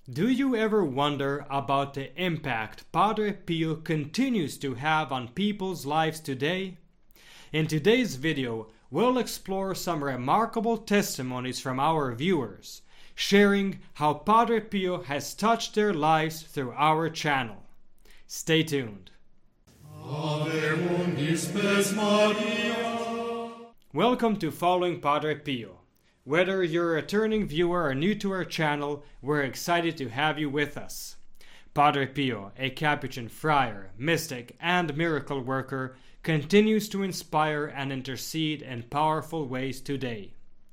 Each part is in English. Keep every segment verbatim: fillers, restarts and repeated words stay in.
Do you ever wonder about the impact Padre Pio continues to have on people's lives today? In today's video, we'll explore some remarkable testimonies from our viewers, sharing how Padre Pio has touched their lives through our channel. Stay tuned. Ave mundi spes Maria. Welcome to Following Padre Pio. Whether you're a returning viewer or new to our channel, we're excited to have you with us. Padre Pio, a Capuchin friar, mystic, and miracle worker, continues to inspire and intercede in powerful ways today.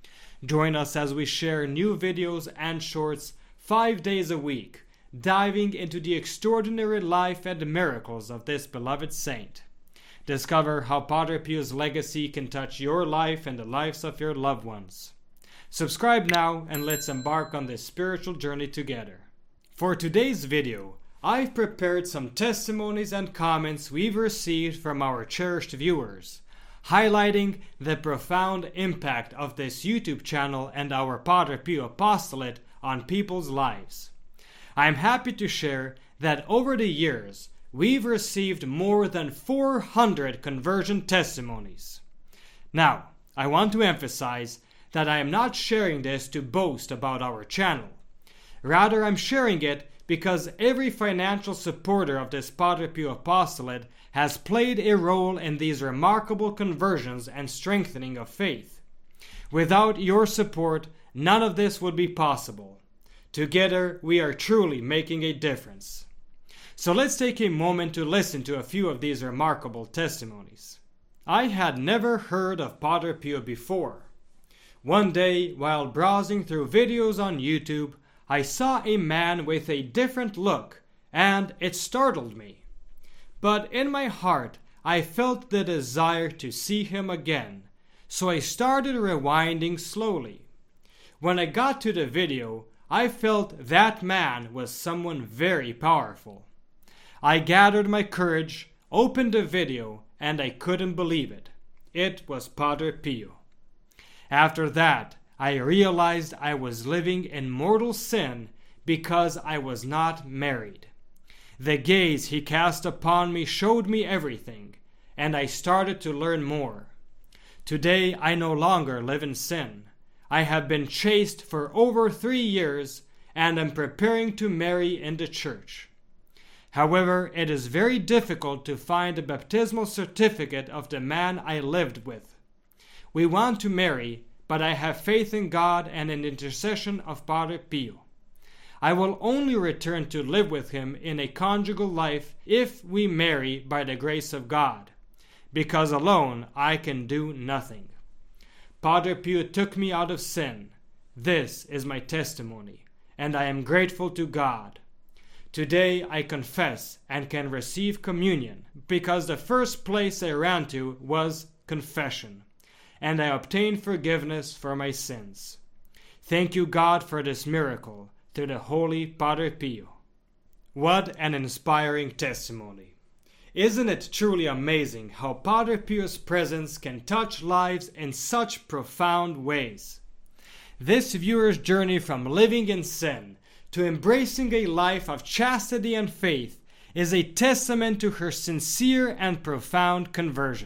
Join us as we share new videos and shorts five days a week, diving into the extraordinary life and miracles of this beloved saint. Discover how Padre Pio's legacy can touch your life and the lives of your loved ones. Subscribe now and let's embark on this spiritual journey together. For today's video, I've prepared some testimonies and comments we've received from our cherished viewers, highlighting the profound impact of this YouTube channel and our Padre Pio apostolate on people's lives. I'm happy to share that over the years, we've received more than four hundred conversion testimonies. Now, I want to emphasize that I am not sharing this to boast about our channel. Rather, I'm sharing it because every financial supporter of this Padre Pio apostolate has played a role in these remarkable conversions and strengthening of faith. Without your support, none of this would be possible. Together, we are truly making a difference. So let's take a moment to listen to a few of these remarkable testimonies. I had never heard of Padre Pio before. One day, while browsing through videos on YouTube, I saw a man with a different look, and it startled me. But in my heart, I felt the desire to see him again, so I started rewinding slowly. When I got to the video, I felt that man was someone very powerful. I gathered my courage, opened the video, and I couldn't believe it. It was Padre Pio. After that, I realized I was living in mortal sin because I was not married. The gaze he cast upon me showed me everything, and I started to learn more. Today, I no longer live in sin. I have been chaste for over three years and am preparing to marry in the church. However, it is very difficult to find a baptismal certificate of the man I lived with. We want to marry, but I have faith in God and in the intercession of Padre Pio. I will only return to live with him in a conjugal life if we marry by the grace of God, because alone I can do nothing. Padre Pio took me out of sin. This is my testimony, and I am grateful to God. Today I confess and can receive communion, because the first place I ran to was confession, and I obtained forgiveness for my sins. Thank you, God, for this miracle, through the Holy Padre Pio. What an inspiring testimony. Isn't it truly amazing how Padre Pio's presence can touch lives in such profound ways? This viewer's journey from living in sin to embracing a life of chastity and faith is a testament to her sincere and profound conversion.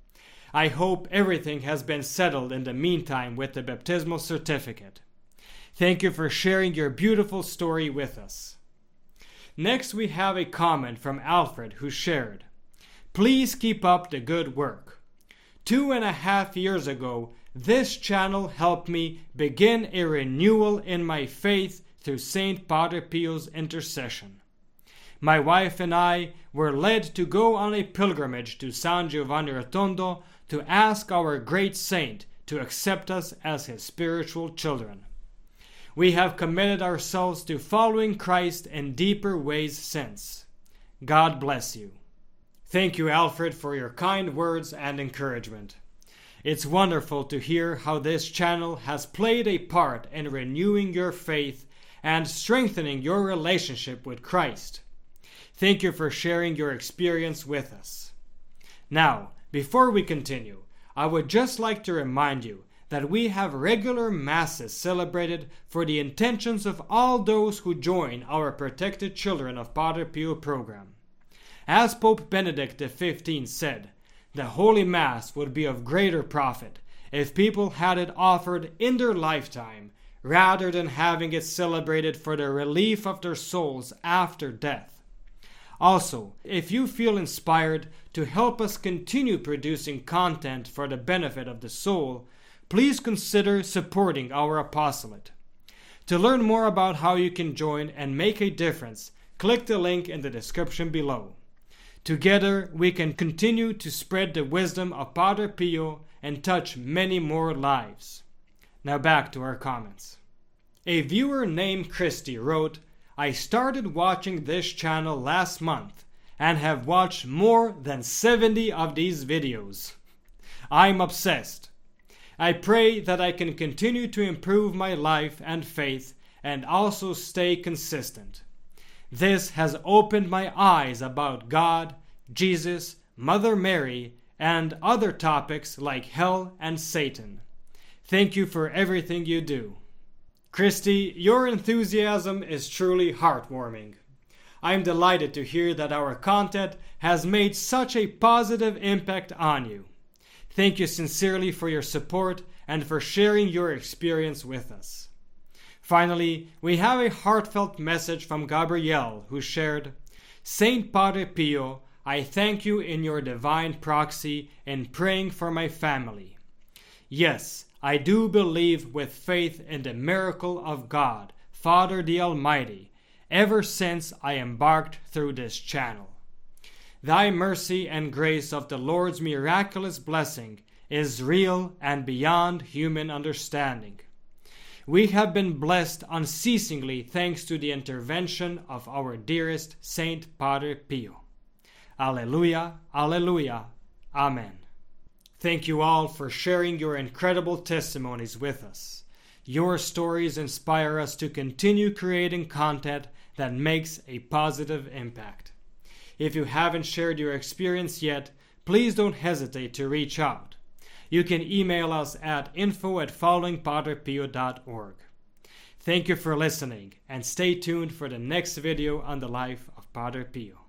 I hope everything has been settled in the meantime with the baptismal certificate. Thank you for sharing your beautiful story with us. Next, we have a comment from Alfred who shared, "Please keep up the good work. Two and a half years ago, this channel helped me begin a renewal in my faith through Saint Padre Pio's intercession. My wife and I were led to go on a pilgrimage to San Giovanni Rotondo to ask our great saint to accept us as his spiritual children. We have committed ourselves to following Christ in deeper ways since. God bless you." Thank you, Alfred, for your kind words and encouragement. It's wonderful to hear how this channel has played a part in renewing your faith and strengthening your relationship with Christ. Thank you for sharing your experience with us. Now, before we continue, I would just like to remind you that we have regular masses celebrated for the intentions of all those who join our Protected Children of Padre Pio program. As Pope Benedict the fifteenth said, the Holy Mass would be of greater profit if people had it offered in their lifetime rather than having it celebrated for the relief of their souls after death. Also, if you feel inspired to help us continue producing content for the benefit of the soul, please consider supporting our apostolate. To learn more about how you can join and make a difference, click the link in the description below. Together, we can continue to spread the wisdom of Padre Pio and touch many more lives. Now back to our comments. A viewer named Christy wrote, I started watching this channel last month and have watched more than seventy of these videos. I'm obsessed. I pray that I can continue to improve my life and faith and also stay consistent. This has opened my eyes about God, Jesus, Mother Mary, and other topics like hell and Satan. Thank you for everything you do. Christy, your enthusiasm is truly heartwarming. I am delighted to hear that our content has made such a positive impact on you. Thank you sincerely for your support and for sharing your experience with us. Finally, we have a heartfelt message from Gabrielle, who shared, Saint Padre Pio, I thank you in your divine proxy in praying for my family. Yes, I do believe with faith in the miracle of God, Father the Almighty, ever since I embarked through this channel. Thy mercy and grace of the Lord's miraculous blessing is real and beyond human understanding. We have been blessed unceasingly thanks to the intervention of our dearest Saint Padre Pio. Alleluia, Alleluia, Amen. Thank you all for sharing your incredible testimonies with us. Your stories inspire us to continue creating content that makes a positive impact. If you haven't shared your experience yet, please don't hesitate to reach out. You can email us at info at following padre pio dot org. Thank you for listening, and stay tuned for the next video on the life of Padre Pio.